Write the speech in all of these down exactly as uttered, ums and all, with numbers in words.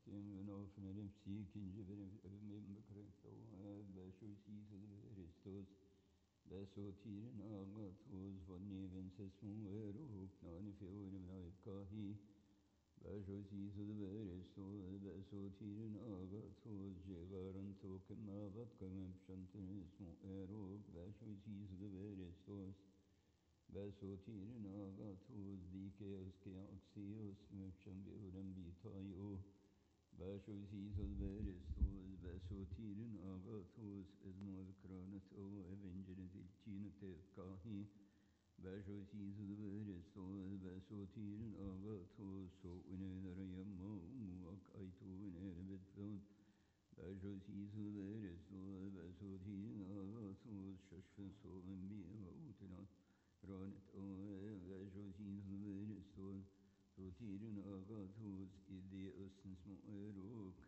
Tim often him seeking Jibin Bacreto, Basho season Christos, Basso Tiran Agatos, von Nevenses Muero, Nanifio in Kahi, Basho season the Veristo, Basso Tiran Agatos, Jagaran token Mavat Consumptionis Muero, Basho season the Veristos. Basso tirin agatos, dikeos keaxios, mercham viuram bitaio. Basso sisos veristos, basso tirin agatos, esmo vicronato, evangelis ilcino tevkahi. Basso sisos veristos, basso tirin agatos, so unedarayammo, muak aitu unerbitfeld. Basso sisos veristos, basso tirin agatos, shashfin so enbia utinat. Ranet oe vajozin veriston, rotiren agatos, ideos smoerok.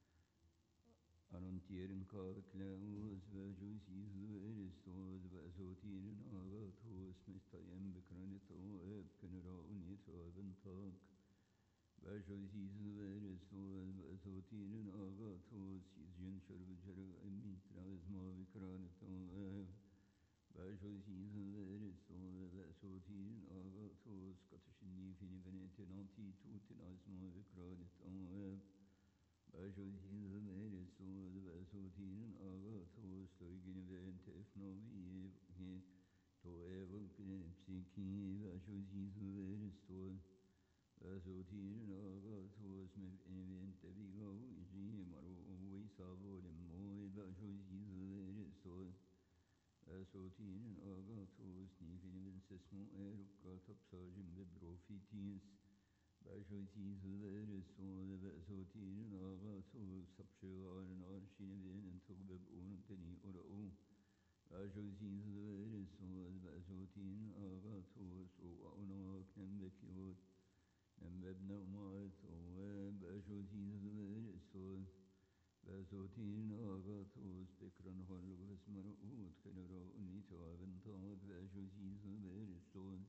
Arontieren kaklaus, vajozin veriston, vazotiren agatos, mistayem bekraneto, ebkenera unito aventag. Vajozin veriston, vazotiren agatos, izjen sharvajar emitra, esma bekraneto, eb. Bajo season veriston, basso tirin agatos, Scottishin fini venetinanti tutin asmo vicroniton web. Bajo season veriston, basso tirin agatos, Loigin vente if novi, to evan psiki, bajo season veriston, basso tirin agatos, me vente vigo, igi maro, we savolim moi, bajo season veriston. Basotin agatos, nifin vincesmo erucato psagim bebrofitius. Basotis veriston, basotin agatos, subshigaran arshin vin and tugbeb unteni urau. Basotis veriston, basotin agatos, o aunak nembekiot, nembeb naumat, o basotis veriston. Basotin agatos, Bikran Holus Marut, Kenero Unito Aventag, Basotis veriston.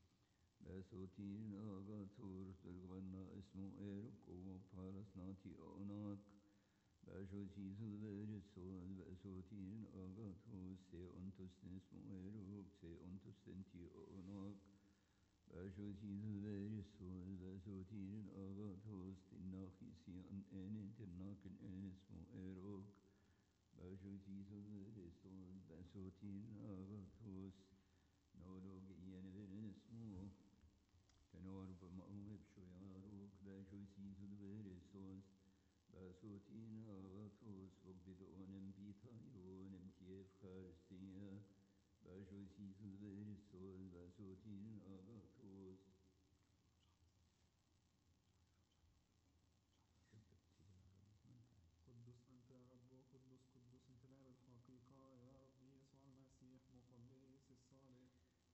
Basotin agatos, Delvana Ismo Eruko, Palas Nati Onak. Basotis veriston, Basotin agatos, Se ontus Nismo Eruk, Se ontus Senti Onak. Basotis veriston, basotin agatos, Tinachisi an ene, Tinakin enismo erok. Basotis veriston, basotin agatos, Norog ienevenismo. Tenor b'ma'uib shoyarok, basotis veriston, basotin agatos, Vogbidonem bitayonem tiev charistia. Basotis veriston, basotin agatos. قدوس أنت يا رب، قدوس قدوس أنت الآب الحقيقة يا ربي يسوع المسيح مخلص الصالح.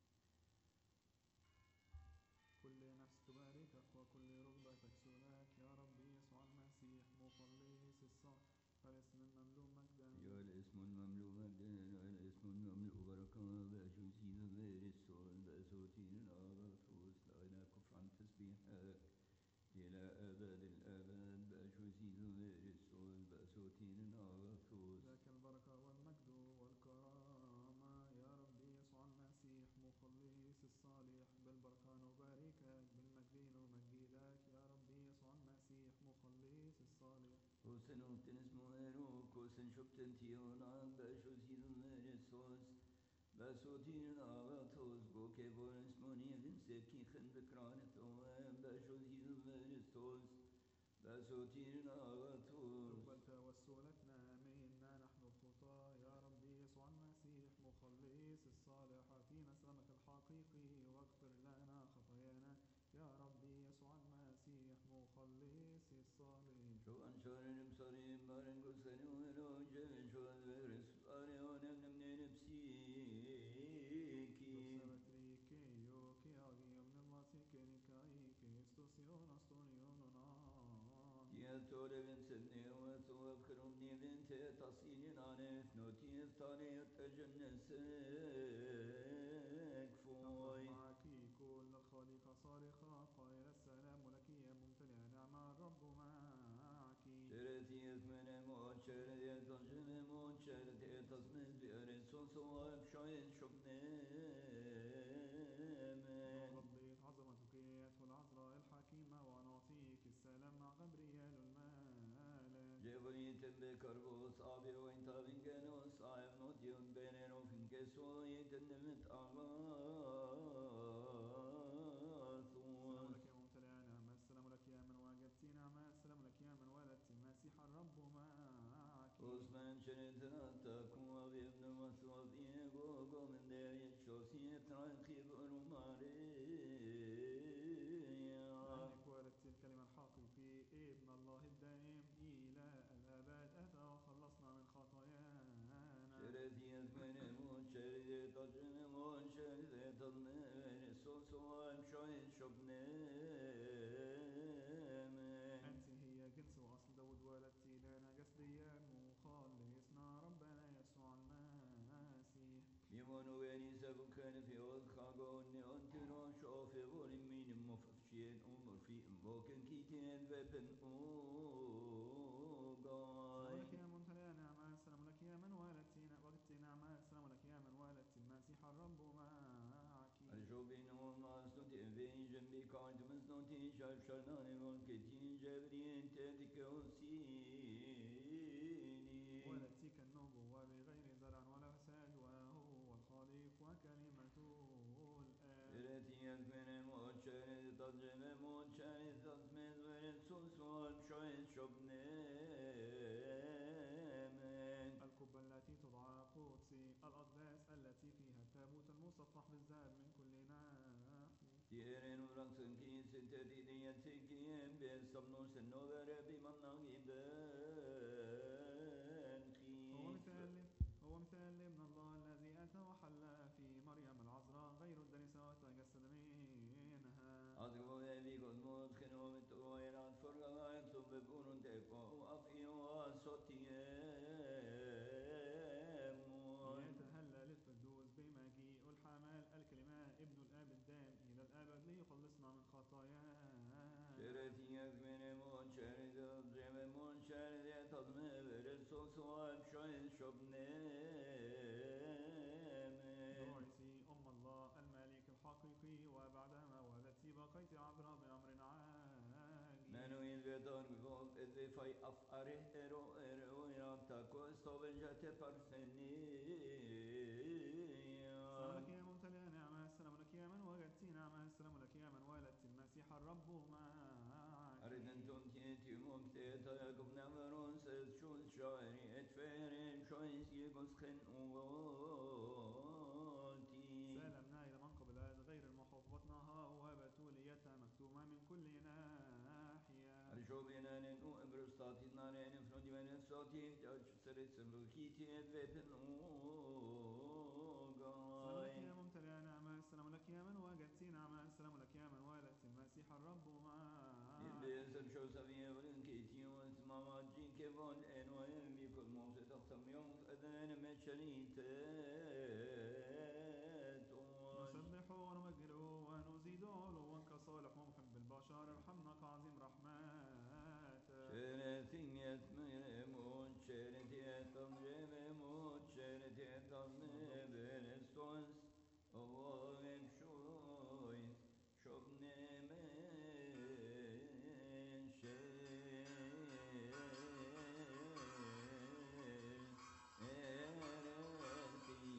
كل نفس تباركك وكل ركبة تكسرك يا ربي يسوع المسيح مخلص الصالح. فالاسم المملوء مجدا، يا الاسم المملوء مجدا، يا الاسم المملوء بركة، بأشوسين فيرسون، بأسوتين آغاثوس، لا نكف عن تسبيحك إلى أبد الآباد، بأشوسين فيرسون، بأسوتين آغاثوس. لك البركة والمجد والكرامة يا ربي يسوع المسيح مخلص الصالح. بالبركة نباركك، بالمجد نمجدك يا ربي يسوع المسيح مخلص الصالح. Kosen opten smoero, kosen shopten tionan, بأشوسين فيرسوس. بسوتين آغاثوس بوكي بورنس موني فينسكي خن بكرانتو بأشوسين فيرسوس. بسوتين آغاثوس. تقبل توسلتنا منا نحن الخطاة يا ربي يسوع المسيح مخلص الصالح. أعطينا سلامك الحقيقي واغفر لنا خطايانا يا ربي يسوع المسيح مخلص الصالح. شو أنشارن بصريم بارن قسن ولو جمن شو الفرس أريون من نبسيكي. Dosabatrikeyo ke agiyom nemasi ke nikai ke estosyon astonion onan. Tieto leven sedne وتو أبخرم نيفين تصينين عنف نوتيف طريق تجنسك تفرح فوي. معك كل الخليقة صارخة قائلة السلام لك يا ممتلئ نعمة الرب معك. يثمن موتشر يتجن موتشر يتصمد بأرسوس وابشايد شبنامن ربي عظمتك يدخل العذراء الحكيمة ونعطيك السلام مع غبريال المالك جبريت بكربوس أبي وإنت بنجنوس عيب نوتيون بينين وفين كسويت النمت أغاثوس السلام لك يا ممتلئ نعمة السلام لك يا من وجدت نعمة السلام لك يا من ولدت المسيح الرب معك Osman şeritine takım abi ibn Masud İgo go min devir şosiyet rakib Maria أنك ولدت الكلمة الحقيقي ابن الله الدائم إلى الأبد أتى وخلصنا من خطايانا Şeritiyet benim şerit acım o şerit adını sosuam şahit şobnemen أنت هي جنس وأصل داود ولدت لنا جسديا مخلصنا ربنا يسوع المسيح Limon veri sebuken fi odkagon ne ontiro şofe volim minim mofşien umur fi imboken kiten wepen السلام لك ugay يا ممتلئ نعمة السلام لك يا من ولدت وجدت نعمة السلام لك يا من ولدت المسيح الرب معك Arjobin olmaz tuti evin jembi kardımız noti şarp şarnane vol ketin jevrin tedik osini ولدتك النبوة بغير زرع ولا فساد وهو الخالق وكلمته الآب Şeretiyet benim o şerit taceme o şerit tazmez verin susum şoyet şobnemen القبة التي تدعى قدسي الأقداس التي فيها التابوت المصفح بالذهب من كل ناحية Diğerin bıraksın ki siteti diyeti kiyem bir sabnusun o vere bimanna giden هو kif مثال هو مثال لابن الله الذي أتى وحل في مريم العذراء غير الدنسة وتجسد منها Azgı bu evi kozmos kino mitu erat fırgalar tüm bebunun teko afi o asotiyemon يتهلل القدوس بمجيء الحمل الكلمة ابن الآب الدائم إلى الأبد ليخلصنا من خطايانا Şeretiyet benim o şerit cemem o şerit tadme verir sosuam şoyet şobnemen دعيتي أم الله الملك الحقيقي وبعدما ولدت بقيت عذراء بأمر عاجل Menuhin vedan gvol edve fay af are ero ero yapta kosto benjate parseni السلام لك يا ممتلئ نعمة السلام لك يا من وجدت نعمة السلام لك يا من ولدت المسيح الرب معك Arden tontieti moktet ayakum nameron ses şuz şairi etferim şois yegos khen uoti سلمنا إلى منقب الآد غير المحبطنها وبتوليتها مكتومة من كل ناحية Arşobinen en u embrustati naren enfrodi men efsati taç serit sembukiti edvepen السلام لك ugay يا ممتلئ نعمة السلام لك يا من وجدت نعمة السلام لك يا من ولدت المسيح الرب معك İlbezem şosaviye vrin kitiyon mamacin kevon en o emmi kul mose taxtam yom eden meçeritet نسبح ونمجده ونزيد علوا كصالح ومحب البشر ارحمنا كعظيم رحمتك Şeretin yetmemut şeret yetam cememut şeret yetam berestos ovolem şois şobnemen şereti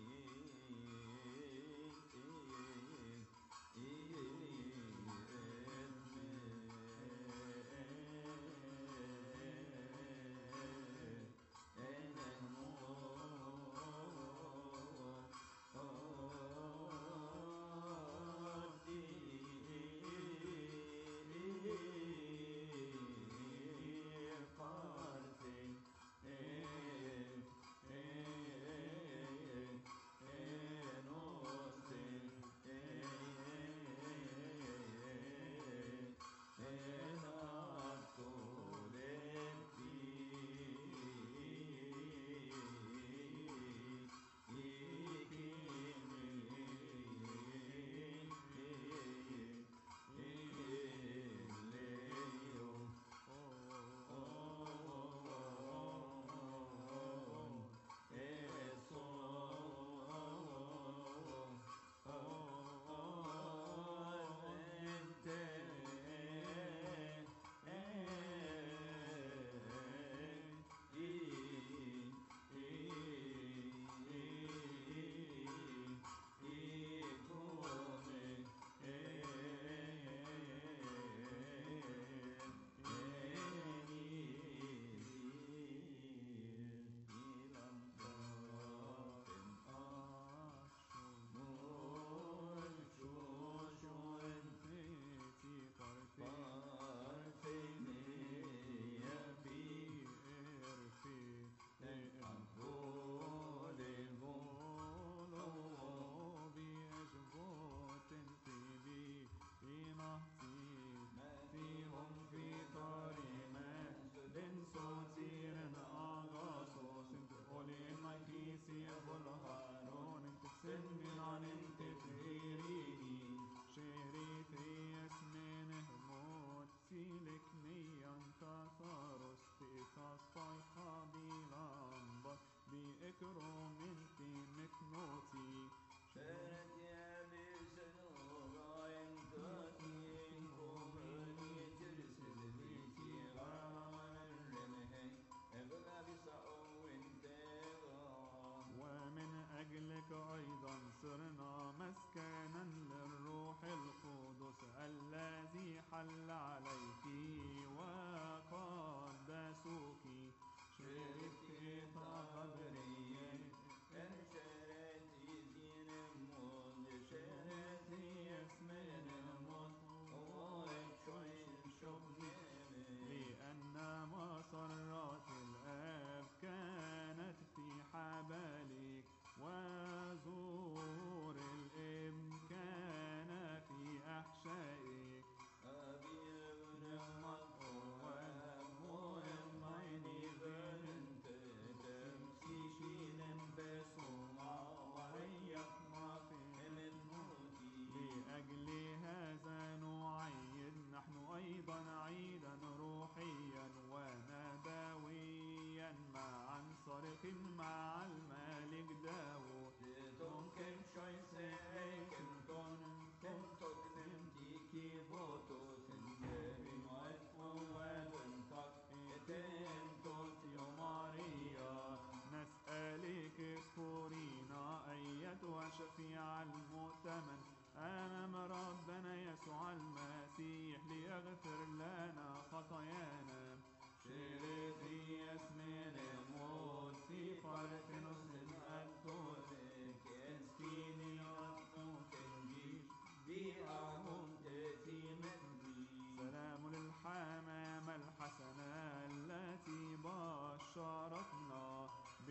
الشفيع المؤتمن أمام ربنا يسوع المسيح ليغفر لنا خطايانا. شرفي اسمين موت في فرقنوس الأنتونيك اسكيني أطنوك الجيش بأعمون تتيمتني. سلام للحمامة الحسنة التي بشرتنا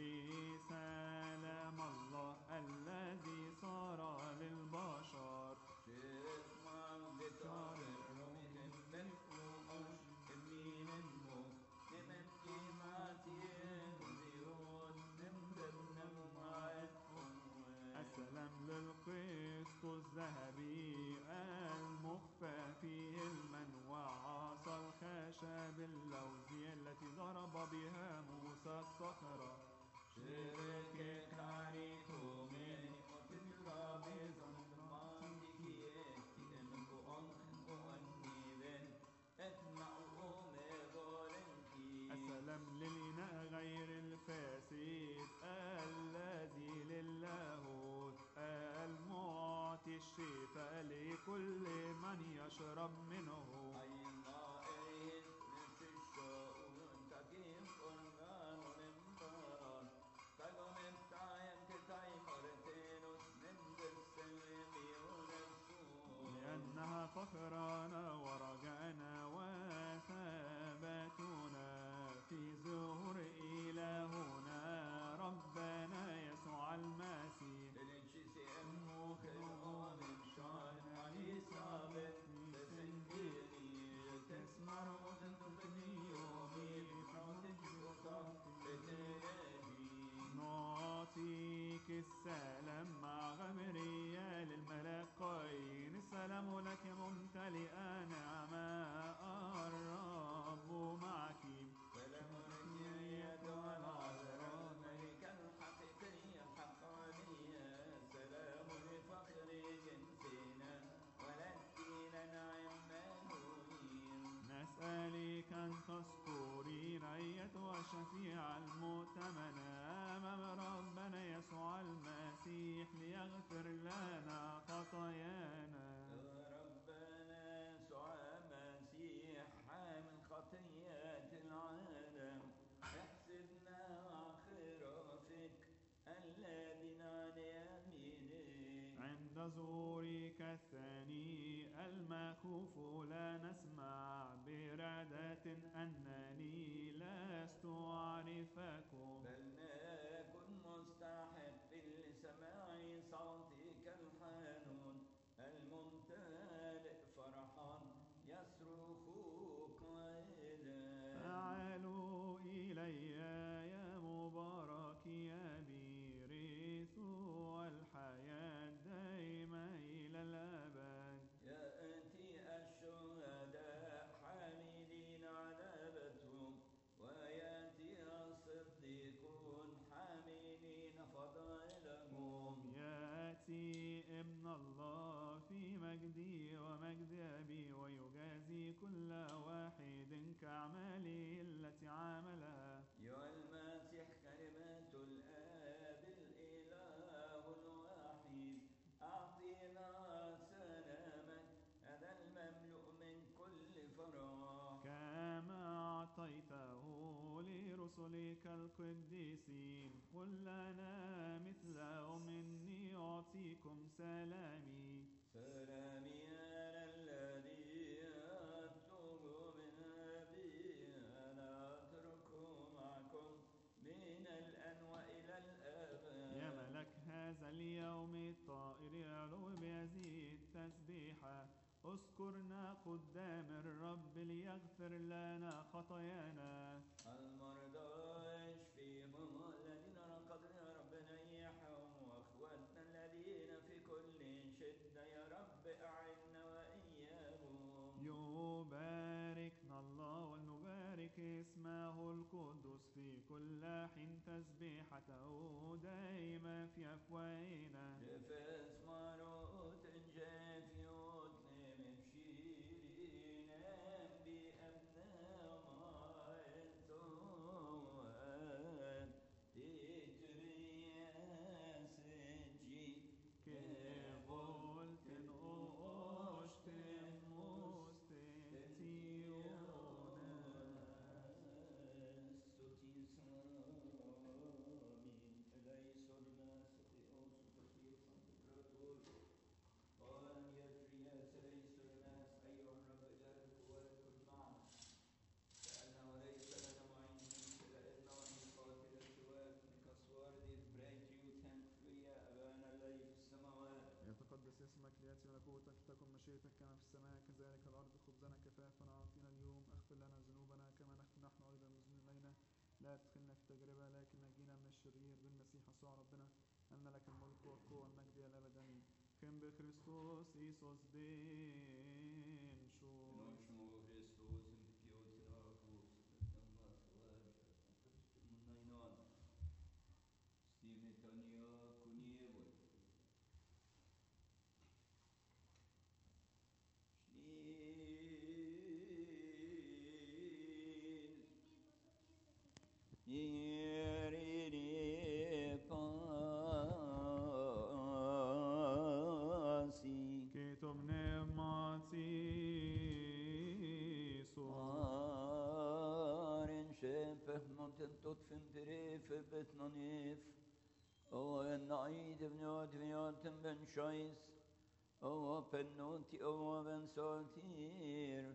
بسلام الله الذي صار للبشر. شرف مالدتار الروم مفهومش كمين الموت نمت كيماتي الزيون نمدد نمعتكم. السلام للقسط الذهبي المخفى فيه المن وعصا الخشب اللوزي التي ضرب بها موسى الصخرة. شرك كاريكو من وتترى بزنمان كيكي انكو انخن وانيبن اتمعوا مغارنكي. السلام للإناء غير الفاسد الذي للاهوت المعطي الشفاء لكل من يشرب منه. أينا إيد نتشاؤون تكيم قرآن ونمبران تقوم التايم كتايم أرتينوس نندر سلمي ونفسون. لأنها فخرنا ورجعنا وثباتنا في ظهور إلهنا ربنا يسوع المسيح. للنشيسي أمو خلقان شان علي ثابت تسنجيني تسمر وتنطقني يومي بحوتك وطاق بتنجي. نعطيك السلام مع غبريال الملكين. السلام لك ممتلئا نعمة الرب معك. سلام رجية والعذراء الملكة الحقيقية الحقانية. سلام لفخر جنسنا ولدينا عمانويل. نسألك أن تذكرين أيتها الشفيع المؤتمن أمام ربنا يسوع المسيح ليغفر لنا خطايانا. ربنا يسوع المسيح حامل خطيات العالم احسبنا مع خرافك الذين عن يمينك. عند ظهورك الثاني المخوف لا نسمع برعدة أنني لست أعرفكم. بل نكن مستحق لسماع صوتك الحانون الممتلئ فرحا يصرخ قائلا. تعالوا إلي يا مبارك يا بيرث الحياة دائما إلى الأبد. يأتي الشهداء حاملين علامتهم ويأتي الصديقون حاملين فضائلهم. يأتي ابن الله في مجدي ومجد أبي ويجازي كل واحد كأعماله التي عملها. يا المسيح كلمة الآب الإله الواحد أعطينا سلامك هذا المملوء من كل فرح. كما أعطيته لرسلك القديسين قل لنا مثلهم إني أعطيكم سلامي. سلامي أنا الذي أتوب من أبي أنا أترك معكم من الآن وإلى الأبد. يا ملك هذا اليوم الطائر يعلو بهذه التسبيحة اذكرنا قدام الرب ليغفر لنا خطايانا. المرضى اشفيهم الذين رقدوا يا رب نيحهم واخواتنا الذين في كل شدة يا رب أعنا وإياهم. يباركنا الله ولنبارك اسمه القدوس في كل حين تسبيحته دائما في أفواهنا. جفاس ماروت جافيوت لمبشيرين بأبناء ما الثوات تترياس جي خبزنا كفافنا أعطينا اليوم، اغفر لنا ذنوبنا كما نغفر نحن أيضا المذنبين إلينا، لا تدخلنا في تجربة لكن نجينا من الشرير بالمسيح يسوع ربنا، أن لك الملك والقوة والمجد إلى الأبد آمين. Kim بخريستوس إيسوس بين شو Nočemo Hristos in pjotrakos, nama tlača, kršćemo najnan. Stimetanja kunjevoj. Šnin. Jerine pasi. Keto pneumatisor Aren shepeh monten tot fin perefe betnanif. O en naid vnjot vnjoten ben shais. O pennoti o ben sortir.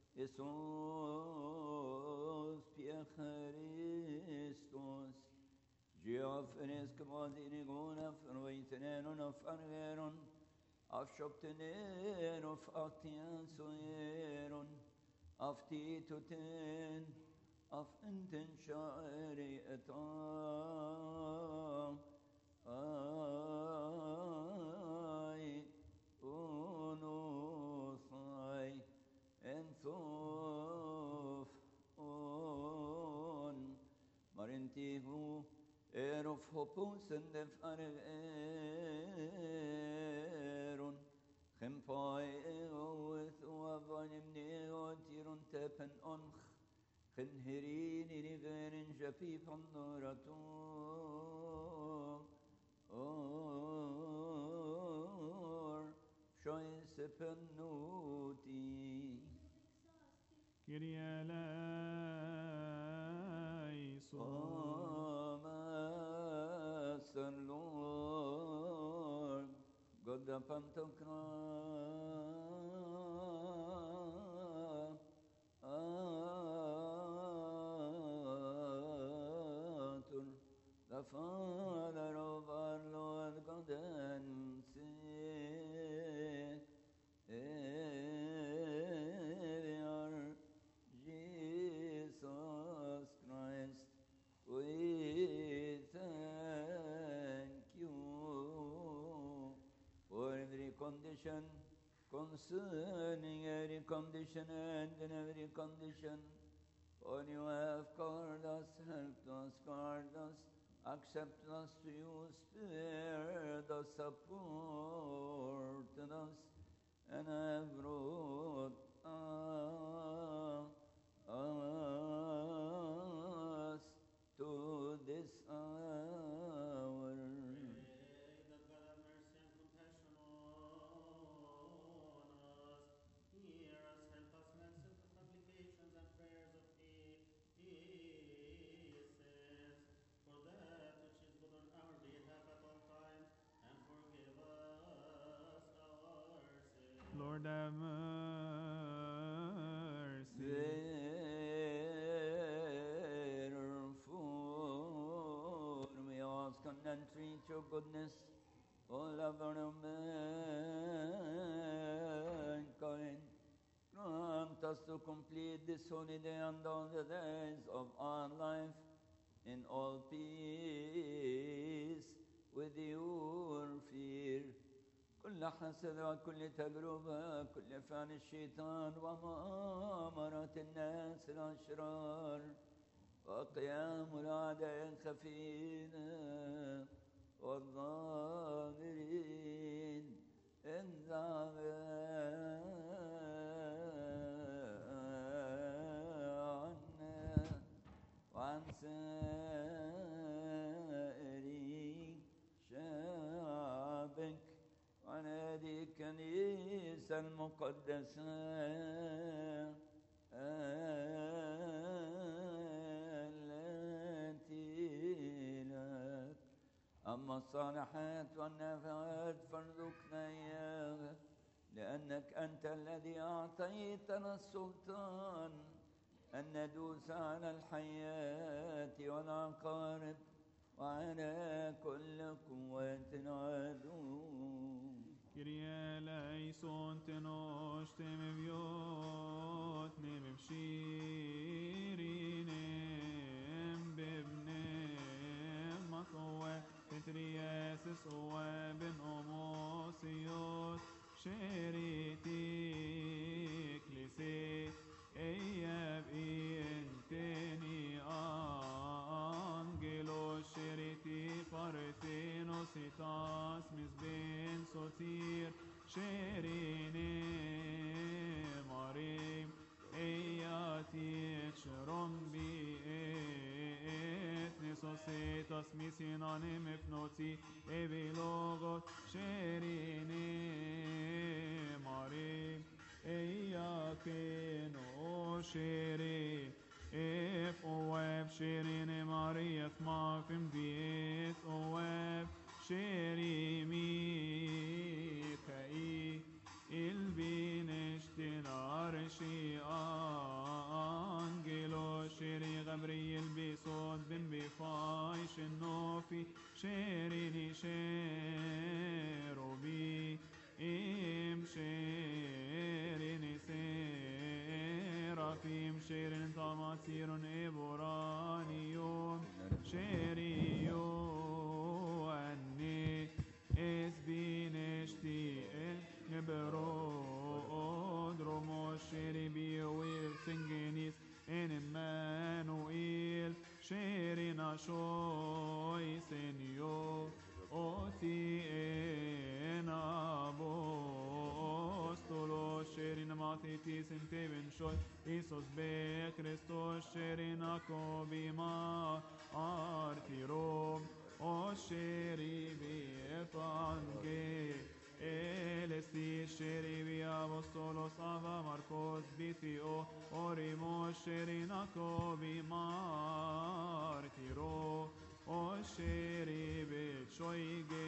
Jesus pie Christos. Geoffenes kvazinigone afroiteneron of argeron. Afshoptenen of actiansoeron. Aftituten. Af enten shari etam. Ay. Unosai. Ensof. On. Marintihu. Erof hopusen def argeron. Gempai eoth uavanim neotirun tepen onch. Genherin in iverin japi pandorato. Or. Shoise pennuti. Kyrie eleison. Master Lord, God the Pantocrator, the Father of our Lord God and Savior, Jesus Christ, we thank you for every condition, concerning every condition and in every condition. For you have called us, helped us, guarded us, accepted us to you, spared us, supported us, and have brought us us to this hour. Pray that God have mercy and compassion on us. Hear us, help us, and accept the supplications and prayers of His saints, for that which is good on our behalf at all times, and forgive us our sins. Lord have mercy. Therefore, we ask and entreat your goodness, O lover of mankind. Grant us to complete this holy day and all the days of our life in all peace with your fear. كل حسد وكل تجربة كل فعل الشيطان ومؤامرة الناس الأشرار وقيام الأعداء الخفين والظاهرين عنا وعن سائر شعبك وعن هذه الكنيسة المقدسة التي لك. أما الصالحات والنافعات فارزقنا إياها، لأنك أنت الذي أعطيتنا السلطان أن ندوس على الحياة والعقارب وعلى كل قوة عدو. Kyrie eleison, te nos teme Theos misinanim ifnoti evilogos sherine mari eyakin o sheri if oev sherine mariath mafim diet oev sheri mikai البينشتن عرشي أنجلو شيري غبريل بصوت بن بفايش النوفي شيريني شيروبي إم شيريني سيرافيم شيرين طماطير إبرانيوم شيريو أني إسبينشتي نبرود رموش شيربي ويرسنجنيس إن مانوئيل شيرنا شوي سنيو أوتي إن أبوستولو شيرنا ماتيتي سنتبن شوي إيسوس بكريستوس شيرنا كوبي ما أرتيروم أو شيربي فانجي Elesti sherivi apostolos ava Marcos bithio orimo sherinako bimartiro o sherivi choi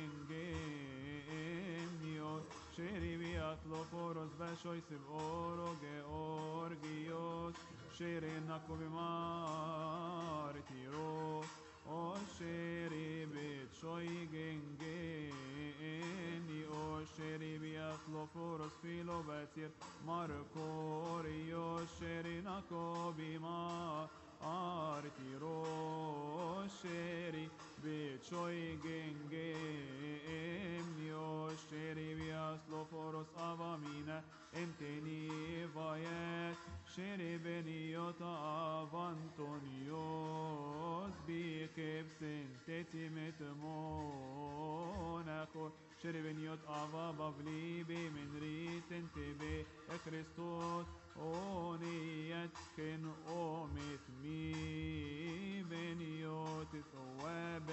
gengenio sherivi atloforos veshois oro georgios sherinako bimartiro o sherivi choi gengenio شريبي أخلوفورس فيلو باتير ماركوريو شريناكو بما أرتيرو شري بيتشوي جنجيمنيو شريبي أخلوفورس أفامينا امتني فايت شريبنيوت أفانتونيوس بيكبسن تتمت موناكو شربنيوت آفا بابليبي من ريت انتبه كريستوس أونيت كن أومت مي بنيوت ثواب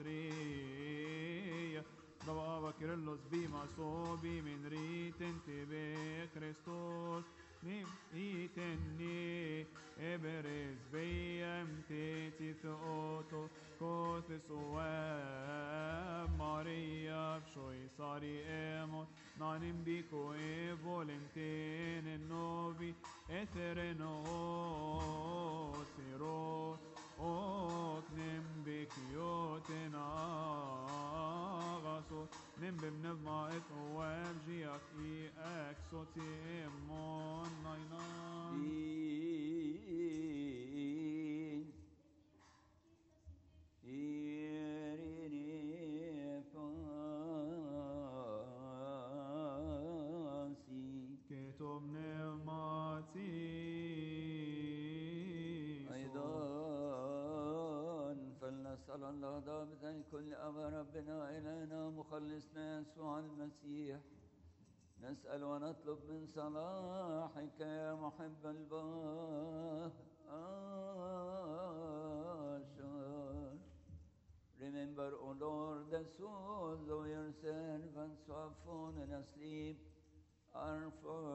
بطرية ضبابا كيرلس بيما صوبي من ريت انتبه كريستوس نيم إيتني إبرز بيام تيتي ثوتو كوثس واب ماريا بشوي صاري إيمون نانم بيكو إيفولنتين النوبي إثرنو سيرو أوكنم بكيوتنا غاسو نم بمنظمة إتواب جياك إي أكسوتي إمون ناينام كتب نعماتي أيضا فلنسأل الله ضابطا كل أمر ربنا إلينا مخلصنا يسوع المسيح نسأل ونطلب من صلاحك يا محب البشر. Remember, O Lord, the souls of your servants who have fallen asleep, our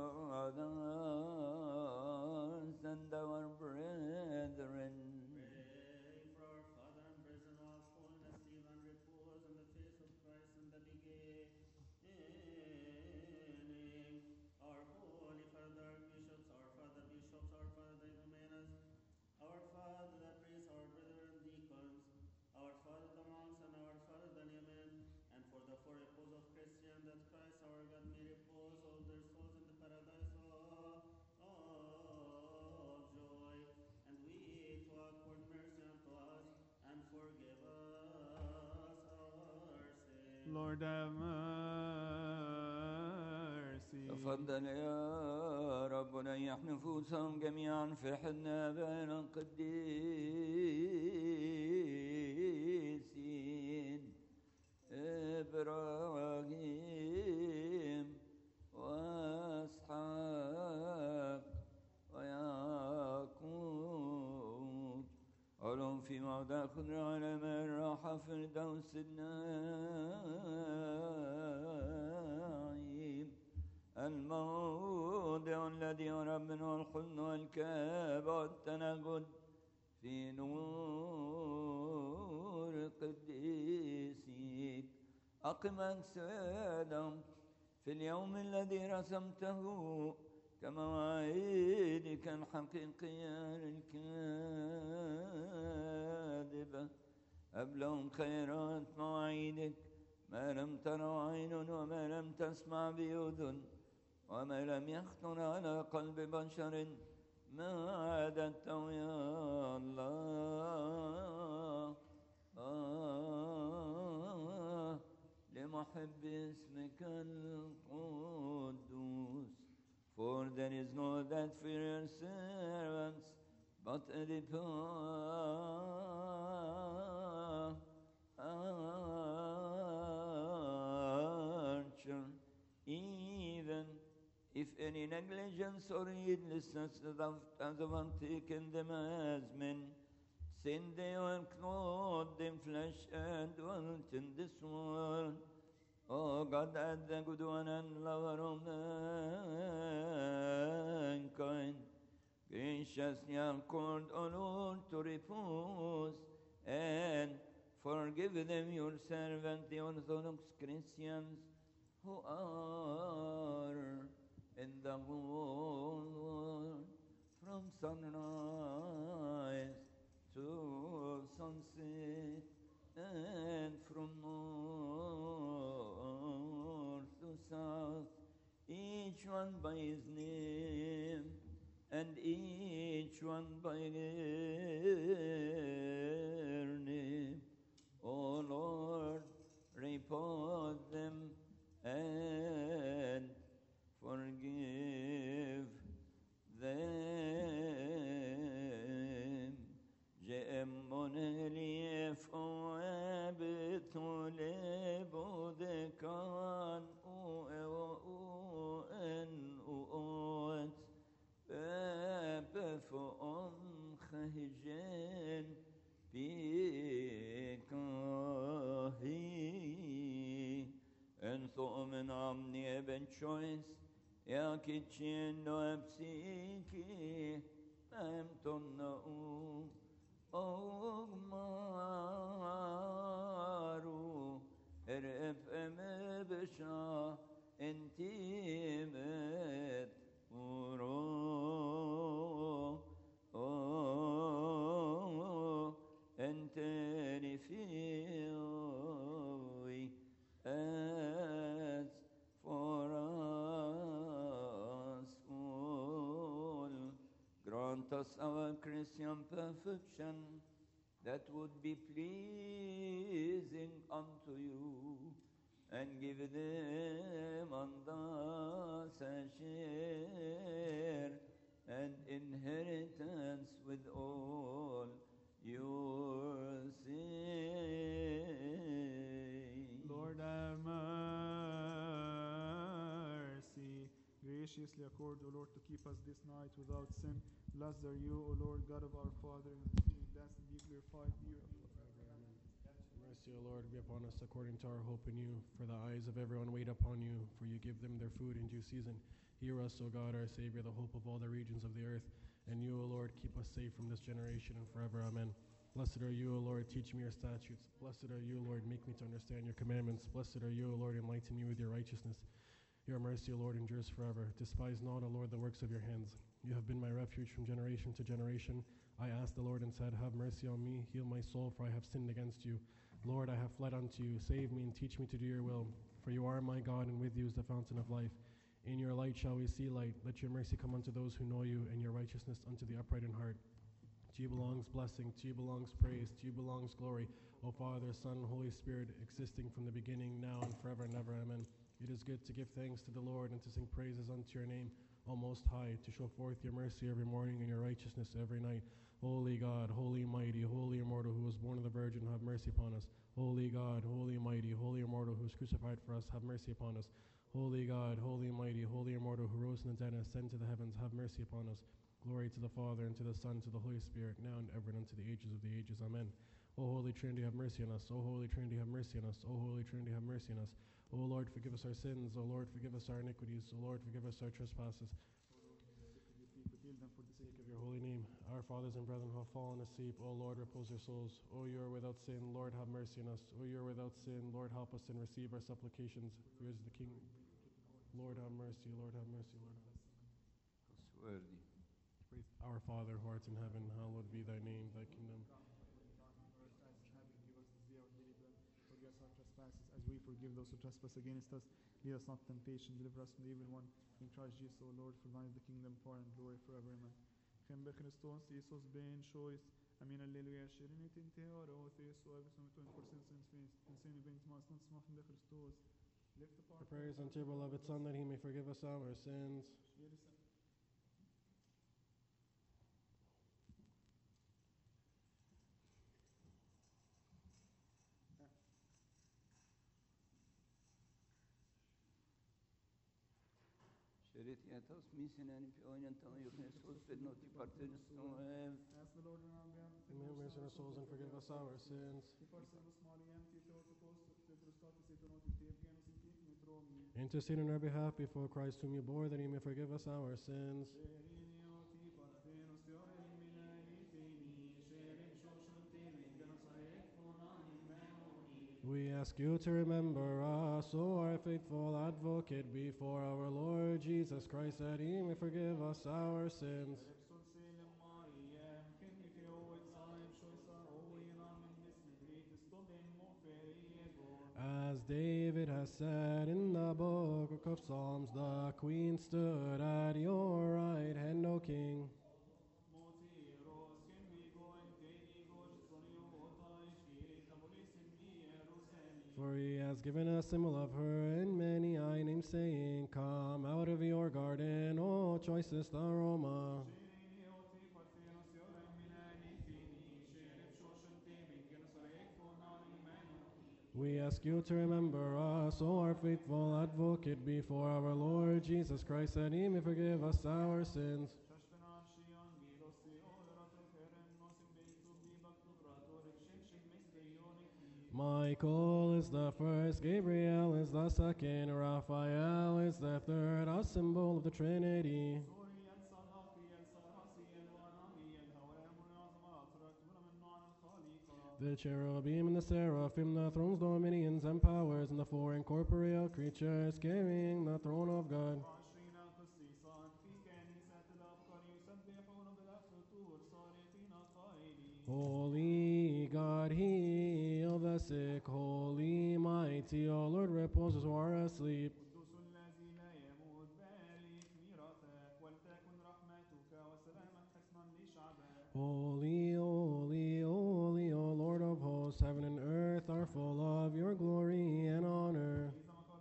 fathers and our brethren. Pray for our Father and brethren who have fallen asleep and repose in the face of Christ in the beginning. Our holy Father bishops, our Father bishops, our Father Idomenas, our Father the priests, our brethren deacons, our Father the monks, and our Father the laymen, and for the four repose of Christians, that Christ our God may repose all their souls in the paradise of, of joy. And we to accord mercy unto us and forgive us our sins. Lord have mercy. تفضل يا رب ريح نفوسهم جميعا في حضن بين القديسين إبراهيم وإسحاق ويعقوب علوم في موضع خضر على ماء الراحة فردوس النعيم الموضع الذي يرى منه الحزن والكآبة والتنغد في نور قديسيك أقم أجسادهم في اليوم الذي رسمته كمواعيدك الحقيقية الكاذبة أبلغ خيرات مواعيدك ما لم ترى عين وما لم تسمع بأذن وما لم يخطر على قلب بشر ما عادته يا الله آه لمحب اسمك القدوس. For there is no that fear your servants, but a departure, even if any negligence or heedlessness has overtaken them as men, since they were clothed in flesh and dwelt in this world. O God, add the good one and lover of mankind, graciously accord, O Lord, to repose and forgive them, your servant, the Orthodox Christians, who are in the whole world, from sunrise to sunset, and from north to south, each one by his name, and each one by their name. O Lord, repose them and forgive them. جئمون ليف وابتولي بودكان او او ان اوت بفؤن خهجن بكاهي ان ثؤمن عمني ابن شويس يا كيتشين وابسيكي امتنؤ أغمارو ارف ام بشا انتيمت ورو انتني فيوي as for us all. Grant us our Christian perfection that would be pleasing unto you, and give them and us a share and inheritance with all your saints. Lord, have mercy. Graciously accord, O Lord, to keep us this night without sin. Blessed are you, O Lord, God of our Father, and blessed and be glorified, be your name. Mercy, O Lord, be upon us according to our hope in you. For the eyes of everyone wait upon you, for you give them their food in due season. Hear us, O God, our Savior, the hope of all the regions of the earth. And you, O Lord, keep us safe from this generation and forever. Amen. Blessed are you, O Lord, teach me your statutes. Blessed are you, O Lord, make me to understand your commandments. Blessed are you, O Lord, enlighten me with your righteousness. Your mercy, O Lord, endures forever. Despise not, O Lord, the works of your hands. You have been my refuge from generation to generation. I asked the Lord and said, have mercy on me, heal my soul, for I have sinned against you. Lord, I have fled unto you. Save me and teach me to do your will. For you are my God, and with you is the fountain of life. In your light shall we see light. Let your mercy come unto those who know you, and your righteousness unto the upright in heart. To you belongs blessing, to you belongs praise, to you belongs glory. O Father, Son, Holy Spirit, existing from the beginning, now and forever and ever. Amen. It is good to give thanks to the Lord and to sing praises unto your name, O Most High, to show forth your mercy every morning and your righteousness every night. Holy God, holy mighty, holy immortal, who was born of the Virgin, have mercy upon us. Holy God, holy mighty, holy immortal, who was crucified for us, have mercy upon us. Holy God, holy mighty, holy immortal, who rose from the dead and ascended to the heavens, have mercy upon us. Glory to the Father, and to the Son, and to the Holy Spirit, now and ever, and unto the ages of the ages. Amen. O Holy Trinity, have mercy on us. O Holy Trinity, have mercy on us. O Holy Trinity, have mercy on us. O Lord, forgive us our sins. O Lord, forgive us our iniquities. O Lord, forgive us our trespasses. Heal them for the sake Sake of your holy name. Our fathers and brethren who have fallen asleep, O Lord, repose their souls. O you are without sin, Lord, have mercy on us. O you are without sin, Lord, help us and receive our supplications. For yours is the King. Lord, have mercy. Lord, have mercy. Lord, have mercy. Worthy. Praise our Father who art in heaven, hallowed be thy name, thy kingdom. Forgive us our trespasses as we forgive those who trespass against us. Lead us not to temptation, deliver us from the evil one. In Christ Jesus, O Lord, for thine is the kingdom, power, and glory forever. Amen. Hem be Christos, Isus ben choice. Amin, alleluia. Shirinit in teoro, Theso, Evisum, to enforce sins, and sin, event, mas not smach in the Christos. Lift up Our prayers unto your beloved Son, that he may forgive us our sins. Şerit yatas misin en pioinen tan yok ne sos bed noti partenis no ev. Ask the Lord in our behalf. And may have mercy on our souls and forgive us our sins. Intercede on our behalf before Christ, whom you bore, that he may forgive us our sins. We ask you to remember us, O our faithful advocate, before our Lord Jesus Christ, that he may forgive us our sins. As David has said in the book of Psalms, the queen stood at your right hand, O King. For he has given a symbol of her in many I name, saying, come out of your garden, O choicest aroma. We ask you to remember us, O our faithful advocate, before our Lord Jesus Christ, that he may forgive us our sins. Michael is the first, Gabriel is the second, Raphael is the third, a symbol of the Trinity. The cherubim and the seraphim, the thrones, dominions, and powers, and the four incorporeal creatures carrying the throne of God. Holy God, heal the sick. Holy, mighty, O Lord, repose those who are asleep. Holy, holy, holy, O Lord of hosts, heaven and earth are full of your glory and honor.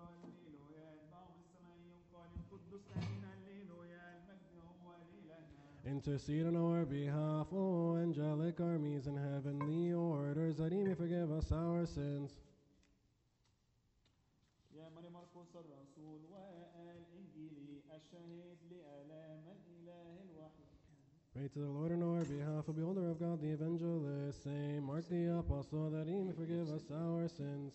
Intercede on our behalf, O angelic armies and heavenly orders, that he may forgive us our sins. Pray to the Lord on our behalf, O beholder of God, the evangelist, Saint Mark the apostle, that he may forgive us our sins.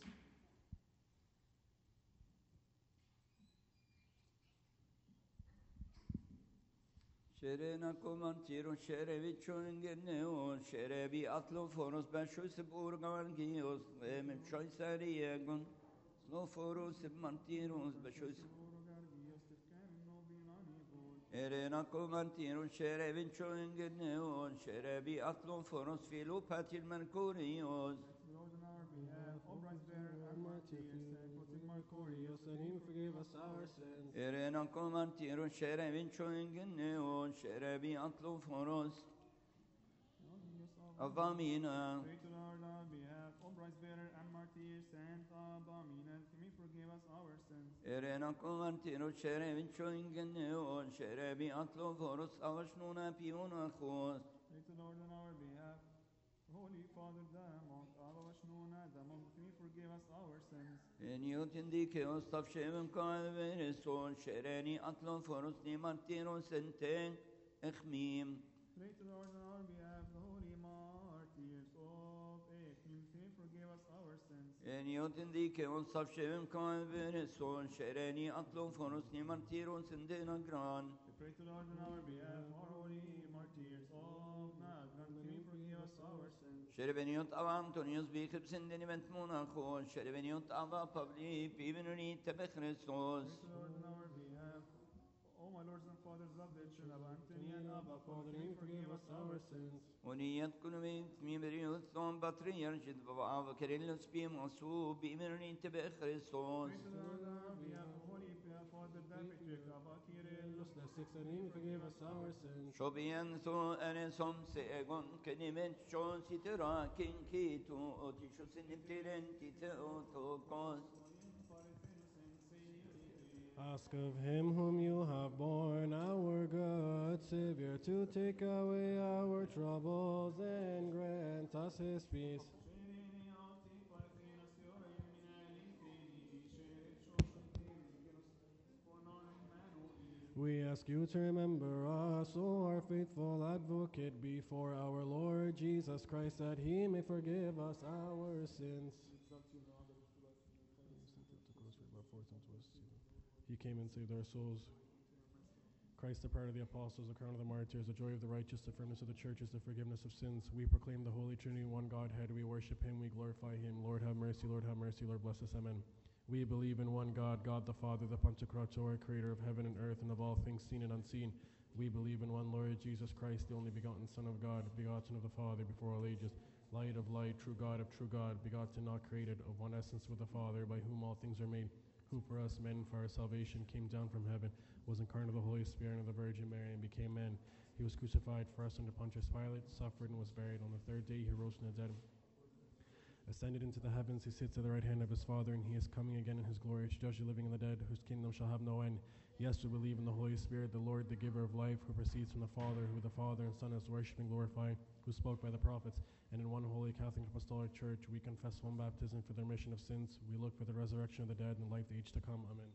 Şerena komantiro şerevi çöngene şerevi atlo fonos ben şöyle burgan gios em şoysariyegon no foros mantiros ben şöyle Erena komantiro şerevi çöngene şerevi atlo fonos filo patil mercurios That he may forgive us our sins. Erena komantiro şerevi çöngene şerevi atlo fonos Avamina Pray to the Lord on our behalf, O Christ bearer and martyr, Saint Abamina, that he may forgive us our sins. Erena komantiro şerevi çöngene şerevi atlo fonos avaşnuna piyona khos Pray to the Lord on our behalf, Holy Father Damon, Abavashnuna, Damon, that he may forgive us our sins. En yotin ke ostaf şevim kalveri son şereni atlon foros ni martiro sente اخميم. Pray to the Lord on our behalf, the holy martyrs of Echim, say, forgive us our sins. En yotin dike on savşevim kan veneson şereni atlo fonos ni martiron sindena gran. We pray to the Lord on our behalf, our holy martyrs of Nagran, say, forgive us our sins. Şerebeniyot ava Antonius bikib sindeni mentmuna khon şerebeniyot ava Pavli bibenuni tebe Christos. Pray to the Lord on our behalf, O my lords and fathers of the children of Anthony and Abba, Father, say, forgive us our sins. ونيت كل ميت ميمريوت ثون بطرير جد بابا كريلس بيمسو بيمرني تبع خريستوس. Pray to the Lord on our behalf, holy Father, Patrick, Abba, Kirill, The six and him forgive us our sins. شو بينثو أنا سوم سيغون كنيمت شو سيترا كين كيتو أوتي شو سنبتلن تيتو توكوس. Ask of him whom you have borne, our good Savior, to take away our troubles and grant us his peace. We ask you to remember us, O our faithful advocate, before our Lord Jesus Christ, that he may forgive us our sins. He came and saved our souls. Christ, the pride of the apostles, the crown of the martyrs, the joy of the righteous, the firmness of the churches, the forgiveness of sins. We proclaim the Holy Trinity, one Godhead. We worship him, we glorify him. Lord, have mercy, Lord, have mercy, Lord, bless us, amen. We believe in one God, God the Father, the Pantocrator, creator of heaven and earth and of all things seen and unseen. We believe in one Lord Jesus Christ, the only begotten Son of God, begotten of the Father before all ages, light of light, true God of true God, begotten, not created, of one essence with the Father, by whom all things are made, who for us men, for our salvation, came down from heaven, was incarnate of the Holy Spirit and of the Virgin Mary, and became man. He was crucified for us under Pontius Pilate, suffered and was buried. On the third day he rose from the dead, ascended into the heavens. He sits at the right hand of his Father, and he is coming again in his glory to judge the living and the dead, whose kingdom shall have no end. Yes, we believe in the Holy Spirit, the Lord, the giver of life, who proceeds from the Father, who the Father and Son is worshipped and glorified, who spoke by the prophets. And in one holy Catholic Apostolic Church, we confess one baptism for the remission of sins. We look for the resurrection of the dead and life age to come. Amen.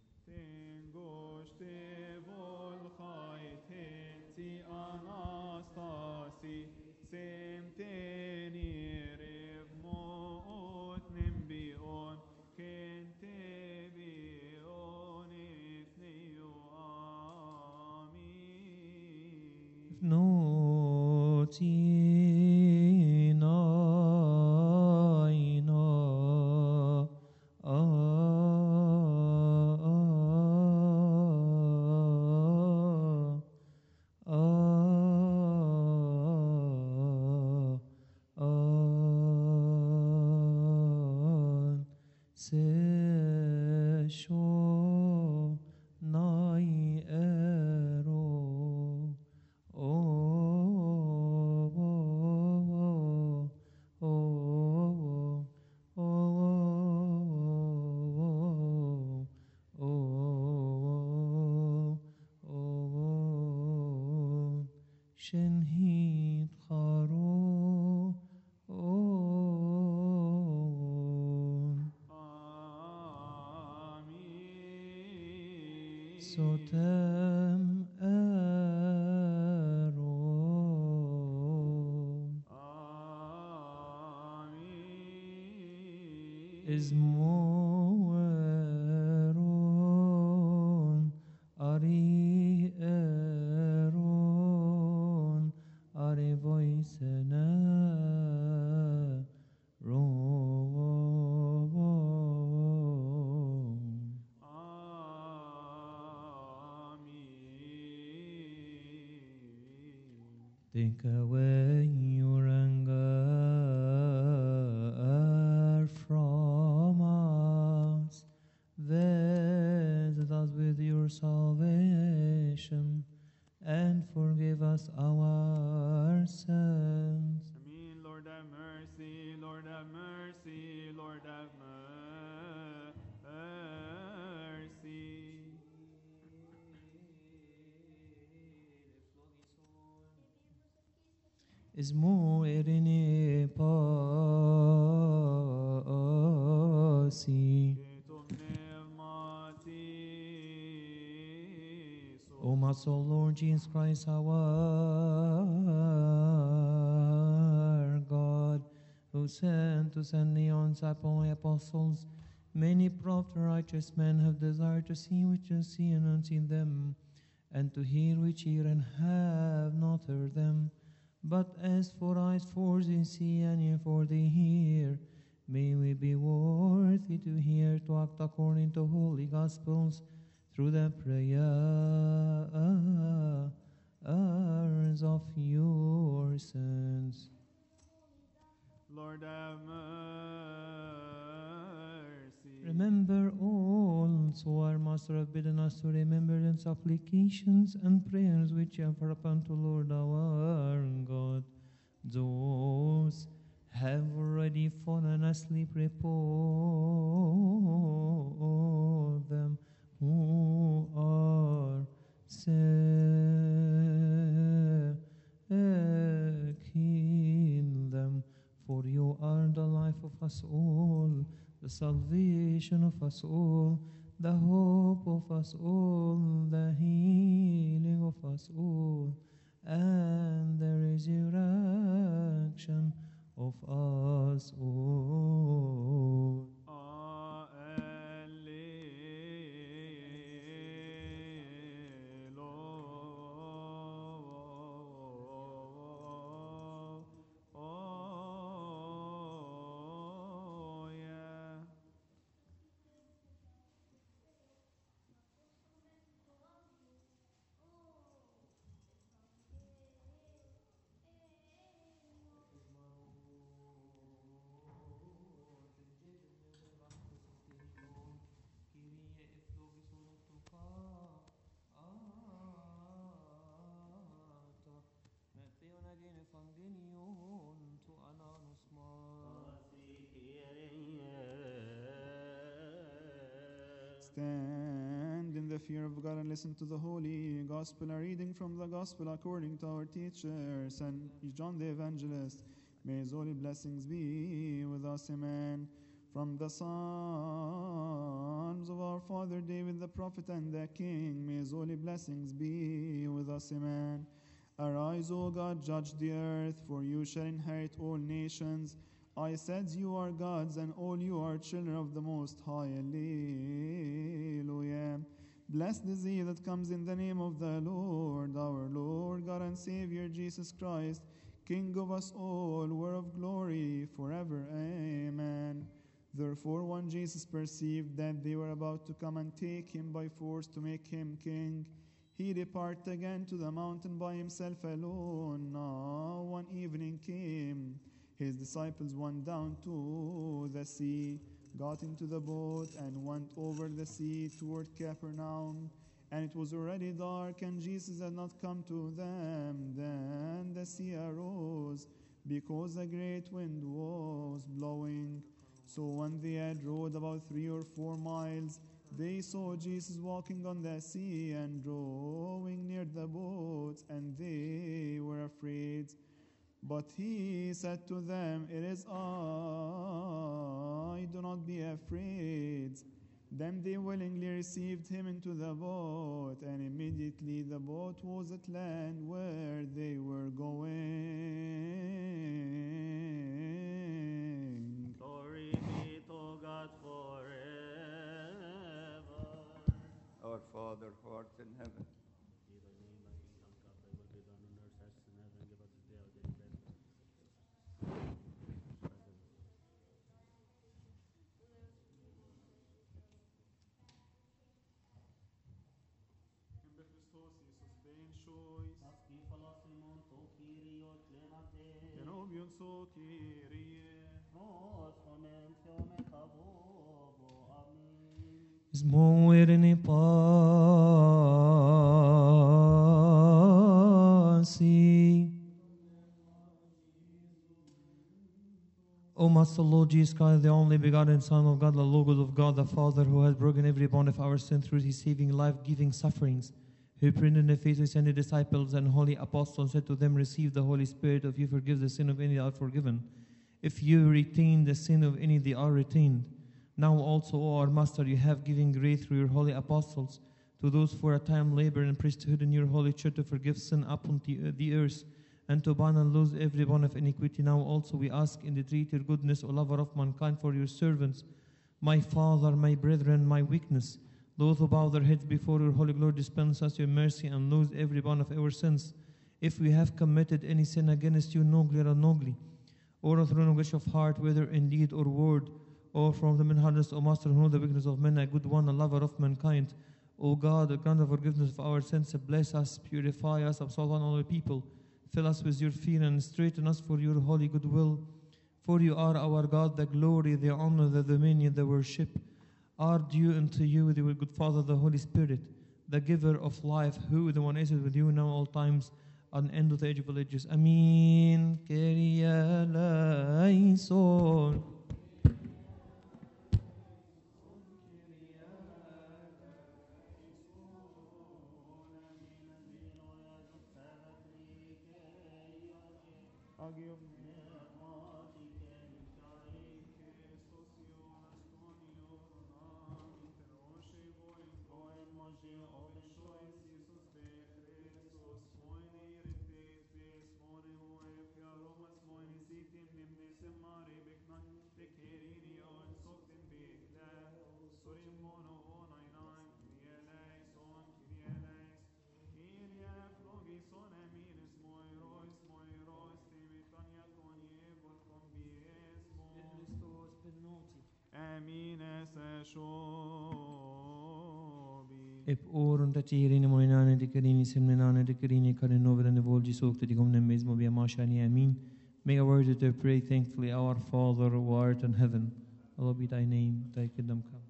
Sotem Aaron Ismoeron Ari Aaron Ari voicena Take away your anger from us, visit us with your salvation, and forgive us our sins. Amen. Lord have mercy, Lord have mercy, Lord have mercy. Ismo erini pasi. O my soul, Lord Jesus Christ, our who sent to send the unsapply apostles. Many prophets, righteous men have desired to see which you see and unseen them, and to hear which hear and have not heard them. But as for eyes for they see and ear for they hear, may we be worthy to hear, to act according to holy gospels, through the prayers of your sons. Lord have mercy. Remember also our Master have bidden us to remember the supplications and prayers which you have upon to Lord our God. Those have already fallen asleep, repose them who are seeking them. For you are the life of us all, the salvation of us all, the hope of us all, the healing of us all, and the resurrection of us all. Stand in the fear of God and listen to the Holy Gospel, a reading from the Gospel according to our teacher, Saint John the Evangelist. May his holy blessings be with us, amen. From the Psalms of our father David the prophet and the king, may his holy blessings be with us, amen. Arise, O God, judge the earth, for you shall inherit all nations. I said you are gods, and all you are children of the Most High. Alleluia. Blessed is he that comes in the name of the Lord, our Lord, God and Savior, Jesus Christ, King of us all, word of glory, forever. Amen. Therefore, when Jesus perceived that they were about to come and take him by force to make him king, he departed again to the mountain by himself alone. Now, one evening came. His disciples went down to the sea, got into the boat, and went over the sea toward Capernaum. And it was already dark, and Jesus had not come to them. Then the sea arose, because a great wind was blowing. So when they had rowed about three or four miles, they saw Jesus walking on the sea and drawing near the boat, and they were afraid. But he said to them, "It is I, do not be afraid." Then they willingly received him into the boat, and immediately the boat was at land where they were going. Glory be to God forever. Our Father, who art in heaven, Be thy name, thy kingdom come, thy will be done on earth as in heaven. Give us this day our daily bread. In the Christos Jesus ben choice. Paski falasimon to Kyrio clemate. Genobion so Kyrie. Nos homen theome kavobo. Amen. Smoirni pasi. O Master Lord Jesus Christ, the only begotten Son of God, the Logos of God, the Father, who has broken every bond of our sin through his saving, life-giving sufferings, who printed in the face of his sent disciples and holy apostles, said to them, "Receive the Holy Spirit. If you forgive the sin of any, they are forgiven. If you retain the sin of any, they are retained. Now also, O our Master, you have given grace through your holy apostles to those for a time labor in priesthood in your holy church to forgive sin upon the, uh, the earth, and to bind and loose every bond of iniquity. Now also we ask in the treat your goodness, O lover of mankind, for your servants, my Father, my brethren, my weakness, those who bow their heads before your holy glory, dispense us your mercy and lose every bond of our sins. If we have committed any sin against you, knowingly or unknowingly, or through no wish of heart, whether in deed or word, or from the menhardness, O Master, who know the weakness of men, a good one, a lover of mankind, O God, grant the forgiveness of our sins, bless us, purify us, absolve all the people, fill us with your fear, and straighten us for your holy goodwill. For you are our God, the glory, the honor, the dominion, the worship are due unto you, with your good Father, the Holy Spirit, the giver of life, who the one is with you now all times, and end of the age of ages. Amen. Kyrie eleison. Agium Amine shobi. Ep orun ta tirini moinane de carini semnane de carini carinova and the volgi soaked the gomne mesmo via mashani amin. Make a word to pray thankfully, our Father who art in heaven. Hallowed be thy name, thy kingdom come.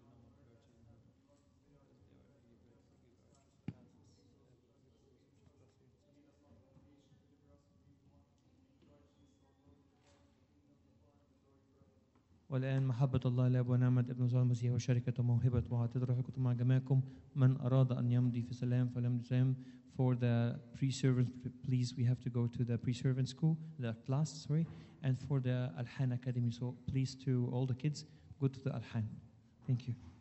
والآن محبة الله الآب ونعمة ابن يسوع المسيح وشركة وموهبة وعطية روح القدس مع جميعكم. من أراد أن يمضي في سلام فليمضي سلام. For the pre-servants, please, we have to go to the pre-servant school, the class, sorry. And for the Alhan Academy, so please to all the kids, go to the Alhan. Thank you.